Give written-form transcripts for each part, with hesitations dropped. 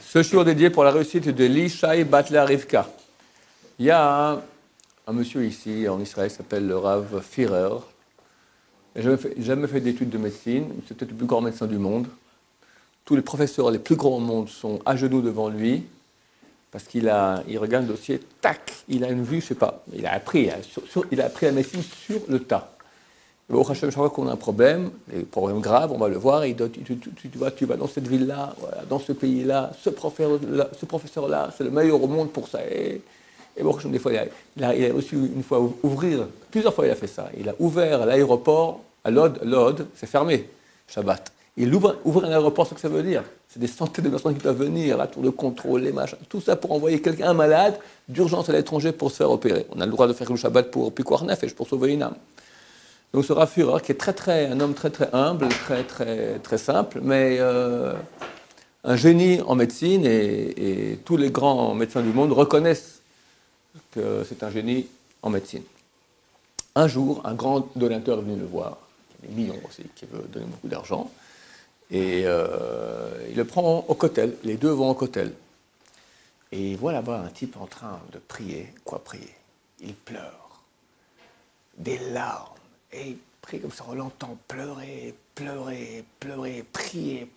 Ce jour dédié pour la réussite de l'Ishai Batler Rivka. Il y a un monsieur ici en Israël qui s'appelle le Rav Führer. Il n'a jamais fait d'études de médecine. C'est peut-être le plus grand médecin du monde. Tous les professeurs les plus grands au monde sont à genoux devant lui parce il regarde le dossier, tac, il a une vue, je sais pas, il a appris la médecine sur le tas. Au Hachem, chaque fois qu'on a un problème, des problèmes graves, on va le voir, et il dit, tu vas dans cette ville-là, voilà, dans ce pays-là, ce professeur-là, c'est le meilleur au monde pour ça. Et bon, des fois, il a reçu une fois plusieurs fois il a fait ça. Il a ouvert l'aéroport à Lod, c'est fermé, Shabbat. Il ouvre un aéroport, c'est ce que ça veut dire. C'est des centaines de personnes qui doivent venir, la tour de contrôle, les machins, tout ça pour envoyer un malade d'urgence à l'étranger pour se faire opérer. On a le droit de faire le Shabbat pour Pikuach Nefesh, pour sauver une âme. Donc ce Rav Führer, qui est un homme très humble, très simple, mais un génie en médecine, et tous les grands médecins du monde reconnaissent que c'est un génie en médecine. Un jour, un grand donateur est venu le voir, des millions aussi, qui veut donner beaucoup d'argent, et il le prend au kotel, les deux vont au kotel. Et il voit là-bas un type en train de prier. Quoi prier? Il pleure. Des larmes. Et il prie comme ça, on l'entend pleurer, prier.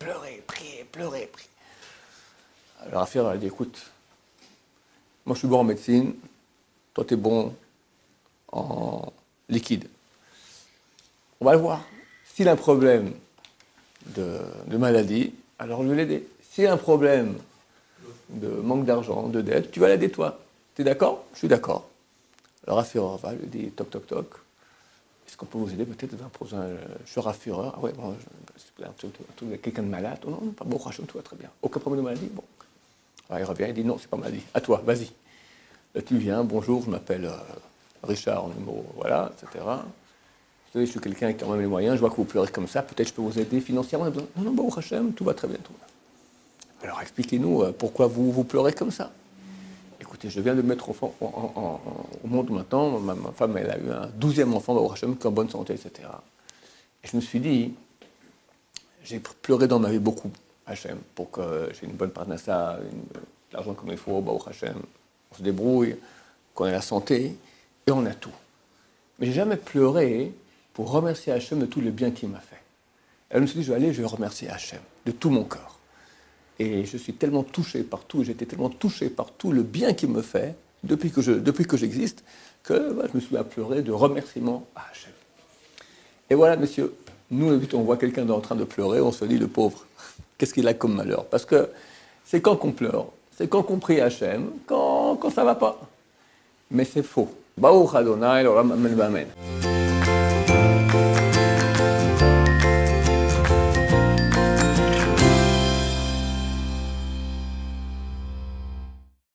Alors Rav Führer, elle dit, écoute, moi je suis bon en médecine, toi tu es bon en liquide. On va le voir. S'il a un problème de maladie, alors je vais l'aider. S'il a un problème de manque d'argent, de dette, tu vas l'aider toi. Tu es d'accord? Je suis d'accord. Alors Rav Führer va, lui dit, toc. Est-ce qu'on peut vous aider peut-être dans un Rav Führer? Ah ouais, bon, quelqu'un de malade? Non, pas bon, Hachem, tout va très bien. Aucun problème de maladie? Bon. Alors il revient, il dit non, c'est pas maladie. À toi, vas-y. Là tu viens, bonjour, je m'appelle Richard, numéro, voilà, etc. Vous savez, je suis quelqu'un qui a quand même les moyens, je vois que vous pleurez comme ça, peut-être je peux vous aider financièrement. Non, bon, Hachem, tout va très bien, tout va. Alors expliquez-nous pourquoi vous pleurez comme ça. Écoutez, je viens de mettre au monde maintenant, ma femme, elle a eu un 12e enfant, au Hachem, qui est en bonne santé, etc. Et je me suis dit, j'ai pleuré dans ma vie beaucoup, Hachem, pour que j'ai une bonne parnassa, l'argent comme il faut, au Hachem, on se débrouille, qu'on ait la santé, et on a tout. Mais j'ai jamais pleuré pour remercier Hachem de tout le bien qu'il m'a fait. Et je me suis dit, je vais remercier Hachem de tout mon cœur. Et je suis tellement touché par tout, j'étais tellement touché par tout le bien qu'il me fait, depuis que j'existe, que je me suis mis à pleurer de remerciement à Hachem. Et voilà, monsieur, nous, on voit quelqu'un en train de pleurer, on se dit, le pauvre, qu'est-ce qu'il a comme malheur? Parce que c'est quand qu'on pleure, c'est quand qu'on prie Hachem, quand ça va pas. Mais c'est faux. Baruch Adonai, l'olam amen v'amen.